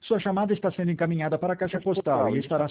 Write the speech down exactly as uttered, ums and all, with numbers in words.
Sua chamada está sendo encaminhada para a caixa postal e estará